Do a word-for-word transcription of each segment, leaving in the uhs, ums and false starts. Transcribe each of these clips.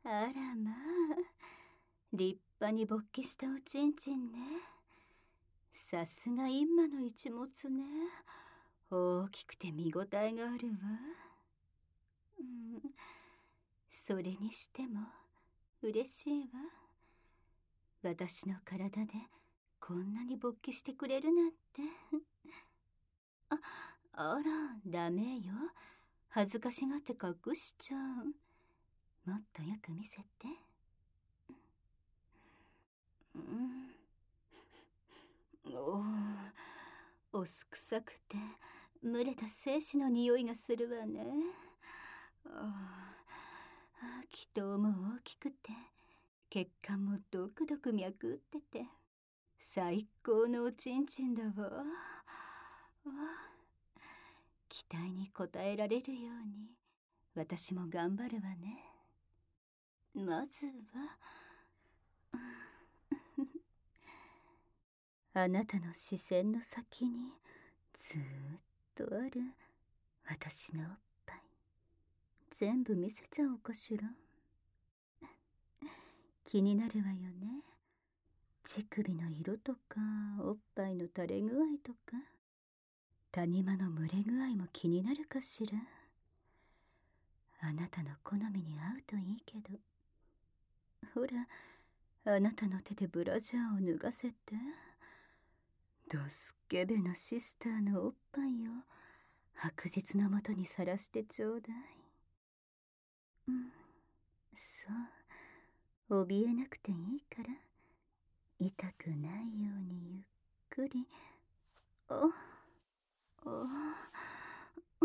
あらまあ、立派に勃起したおちんちんね。さすが今の一物ね。大きくて見応えがあるわ。うん、それにしても嬉しいわ。私の体でこんなに勃起してくれるなんて。あ、あら、ダメよ。恥ずかしがって隠しちゃう。もっとよく見せて。うん。おお、おすくさくて蒸れた精子の匂いがするわね。ああ、気筒も大きくて血管もドクドク脈打ってて最高のおちんちんだわ。あ、期待に応えられるように私も頑張るわね。まずはあなたの視線の先にずーっとある私のおっぱい全部見せちゃおうかしら。気になるわよね。乳首の色とかおっぱいの垂れ具合とか谷間の蒸れ具合も気になるかしら。あなたの好みに合うといいけど。ほら、あなたの手でブラジャーを脱がせて。ドスケベなシスターのおっぱいを白日のもとにさらしてちょうだい。うん、そう、怯えなくていいから痛くないようにゆっくり。おお、うん、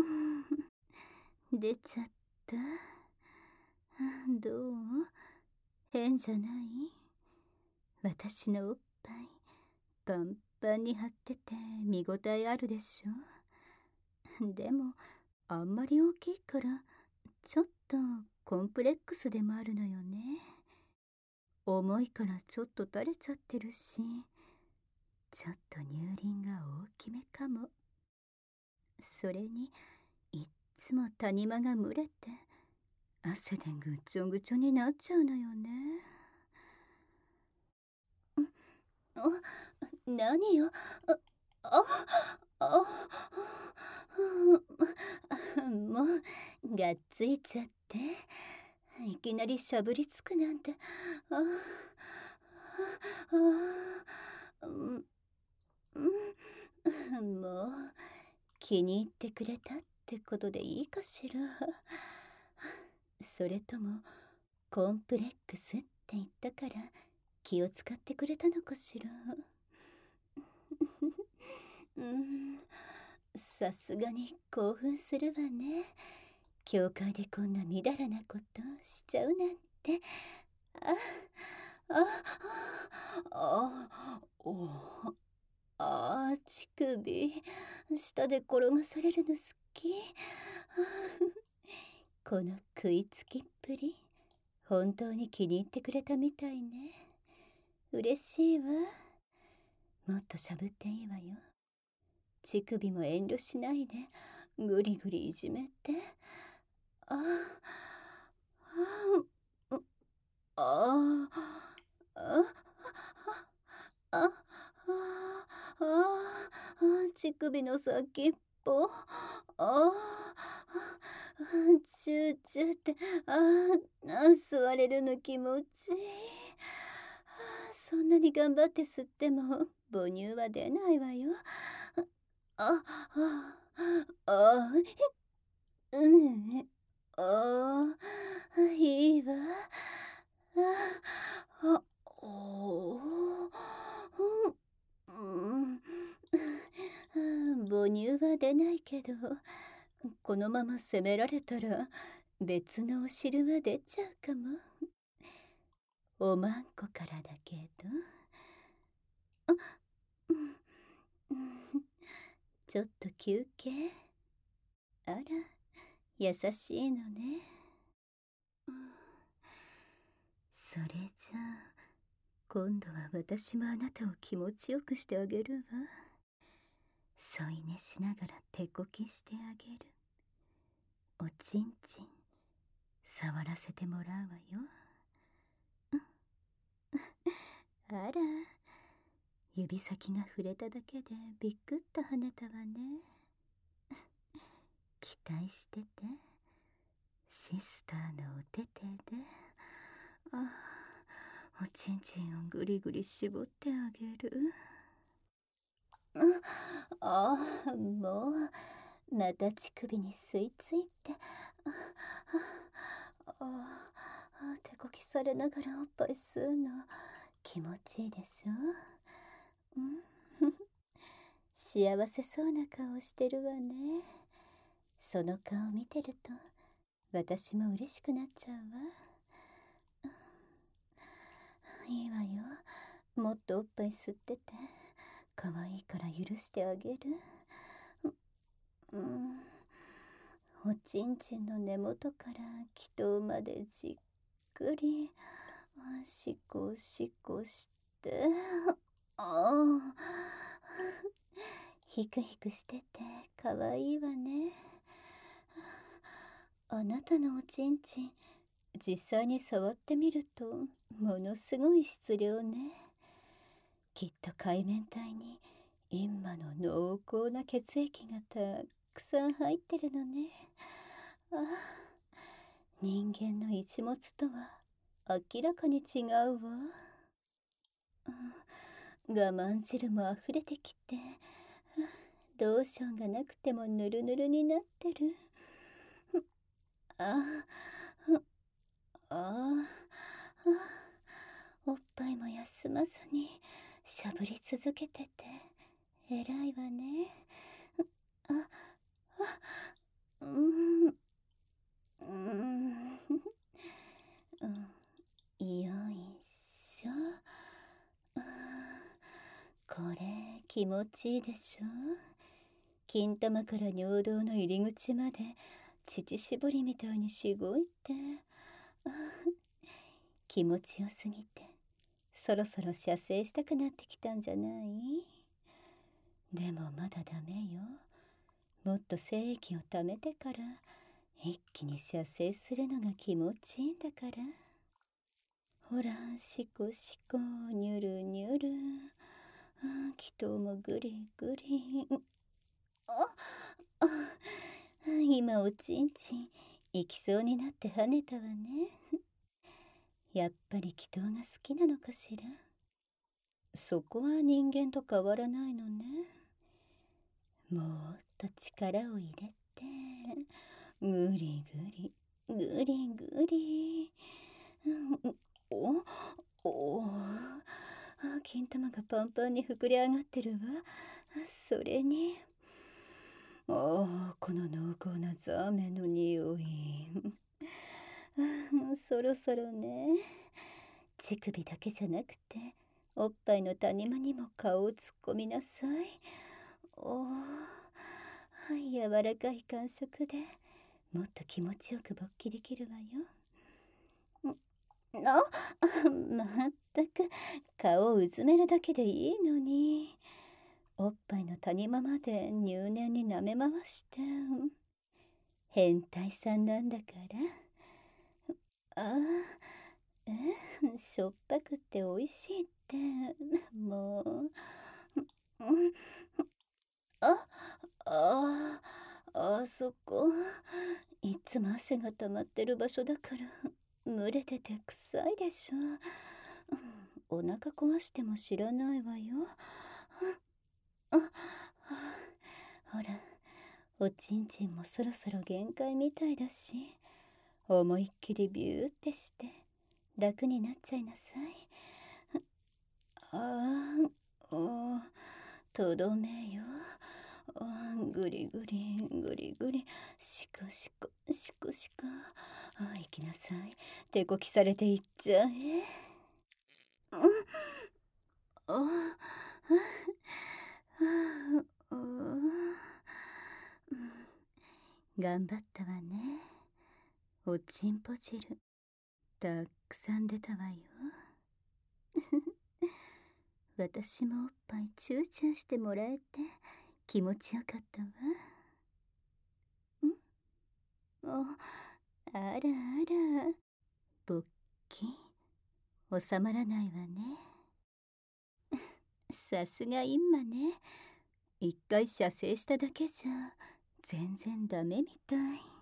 出ちゃった。どう？変じゃない？私のおっぱいパンパンに張ってて見応えあるでしょ。でもあんまり大きいからちょっとコンプレックスでもあるのよね。重いからちょっと垂れちゃってるし、ちょっと乳輪が大きめかも。それにいっつも谷間が蒸れて汗でぐちょぐちょになっちゃうのよね。あ、何よ。あ、あ、あ、もうがっついちゃっていきなりしゃぶりつくなんて。ああ、あ、うん、うん、もう気に入ってくれたってことでいいかしら。それともコンプレックスって言ったから気を使ってくれたのかしら。うん、さすがに興奮するわね。教会でこんなみだらなことしちゃうなんて。あ、あ、あ、あ、お、あ、乳首下で転がされるの好き。この食いつきっぷり本当に気に入ってくれたみたいね。嬉しいわ。もっとしゃぶっていいわよ。乳首も遠慮しないでぐりぐりいじめて。ああ、ああ、ああ、ああ、乳首の先っぽ。ああ、チューチューって、ああ、座れるの気持ちいい。そんなに頑張って吸っても母乳は出ないわよ。あ、あ、あ、うん、ああ、いいわ。あ、あ、おー、うん、母乳は出ないけど、このまま責められたら別のお汁は出ちゃうかも。おまんこからだけど。あ、うん、うん、ちょっと休憩。あら、優しいのね。うん、それじゃあ今度は私もあなたを気持ちよくしてあげるわ。添い寝しながら手こきしてあげる。おちんちん触らせてもらうわよ。 あら、指先が触れただけでびっくっと跳ねたわね。期待してて、シスターのお手手で、ああ、おちんちんをぐりぐり絞ってあげる。ああ、もうまた乳首に吸い付いて、あああ、手こきされながらおっぱい吸うの気持ちいいでしょ。うん、幸せそうな顔してるわね。その顔見てると私も嬉しくなっちゃうわ。いいわよ、もっとおっぱい吸ってて、可愛いから許してあげる。うん、おちんちんの根元から気筒までじっくりしこしこして、ああ、ひくひくしてて可愛いわね。あなたのおちんちん、実際に触ってみるとものすごい質量ね。きっと海綿体に陰馬の濃厚な血液がたくさん入ってるのね。ああ、人間の一物とは明らかに違うわ。うん、我慢汁もあふれてきて、ローションがなくてもぬるぬるになってる。ああ、ああ、おっぱいも休まずにしゃぶり続けてて偉いわね。あ、あ、うん、うん、うん、よいしょ。あ、これ気持ちいいでしょ。金玉から尿道の入り口まで乳搾りみたいにしごいて、あ、気持ちよすぎてそろそろ射精したくなってきたんじゃない？でもまだダメよ。もっと精液を溜めてから一気に射精するのが気持ちいいんだから。ほら、シコシコ、ニュルニュル、あ、気筒もぐりぐり。あ、あ、今おちんちん行きそうになって跳ねたわね。やっぱり気筒が好きなのかしら。そこは人間と変わらないのね。もっと力を入れて、ぐりぐりぐりぐり、うん、おお、金玉がパンパンに膨れ上がってるわ。それに、ああ、この濃厚なザーメンの匂い。そろそろね。乳首だけじゃなくておっぱいの谷間にも顔を突っ込みなさい。おお、柔らかい感触でもっと気持ちよく勃起できるわよ。あ、まったく顔をうずめるだけでいいのに、おっぱいの谷間まで入念に舐め回して。変態さんなんだから。ああ、え、しょっぱくっておいしいって、もう。あ、ああ、あそこ、いつも汗が溜まってる場所だから蒸れてて臭いでしょ。お腹壊しても知らないわよ。あ、ほら、おちんちんもそろそろ限界みたいだし、思いっきりビューってして楽になっちゃいなさい。ああ、お、とどめよ。あ、ぐりぐりぐりぐり、しこしこしこしこ。あ、行きなさい。手こきされていっちゃえ。うん、ああ、あ、頑張ったわね。おちんぽ汁たくさん出たわよ。私もおっぱいチューチューしてもらえて気持ちよかったわ。ん、あ、あらあら、勃起収まらないわね。 さすがインマね。一回射精しただけじゃ全然ダメみたい。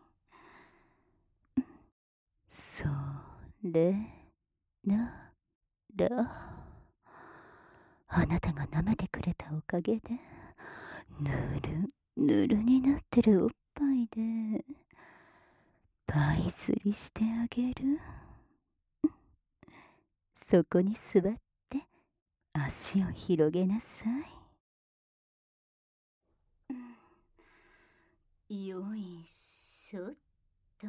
それなら、あなたが舐めてくれたおかげでぬるぬるになってるおっぱいでパイ釣りしてあげる。そこに座って足を広げなさい。よいしょっと。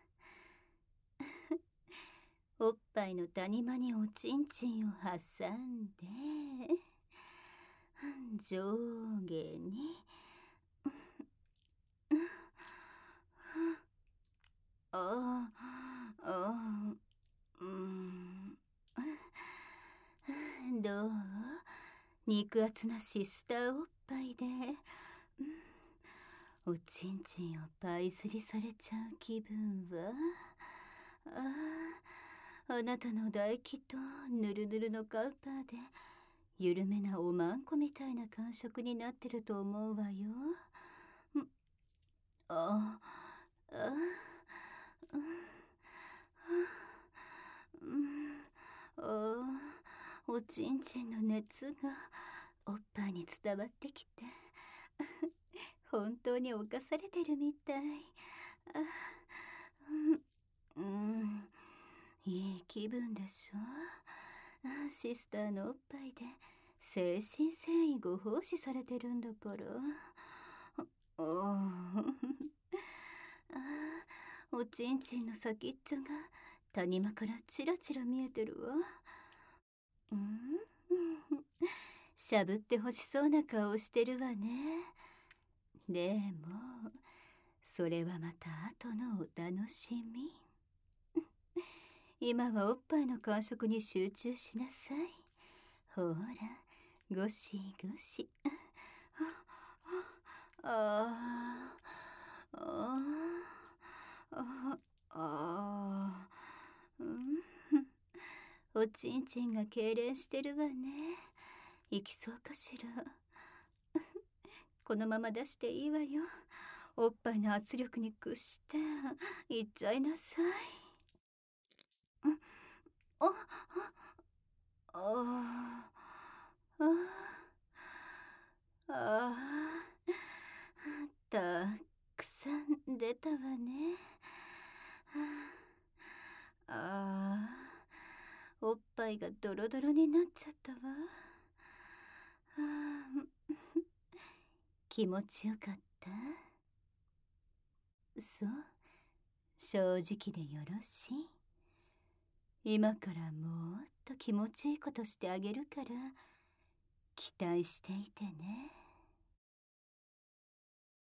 おっぱいの谷間におちんちんを挟んで、上下にああうんどう？肉厚なシスターおっぱいで、おちんちんをパイ釣りされちゃう気分は？ああ、あなたの唾液とぬるぬるのカウパーで緩めなおまんこみたいな感触になってると思うわよ。ああ、うん、うん、ああ、おちんちんの熱がおっぱいに伝わってきて本当に侵されてるみたい。あ、うん、うん、いい気分でしょ。あ、シスターのおっぱいで精神繊維ご奉仕されてるんだから。おあ、おちんちんの先っちょが谷間からチラチラ見えてるわ。うん、しゃぶってほしそうな顔してるわね。でもそれはまた後のお楽しみ。今はおっぱいの感触に集中しなさい。ほら、ゴシゴシ。ああ、ああ、ああ、うん、おちんちんが痙攣してるわね。行きそうかしら。このまま出していいわよ。おっぱいの圧力に屈して行っちゃいなさい。あ、あ、あ、あ、あ、たくさん出たわね。ああ、おっぱいがドロドロになっちゃったわ。あ、気持ちよかった？そう、正直でよろしい。今からもっと気持ちいいことしてあげるから期待していてね。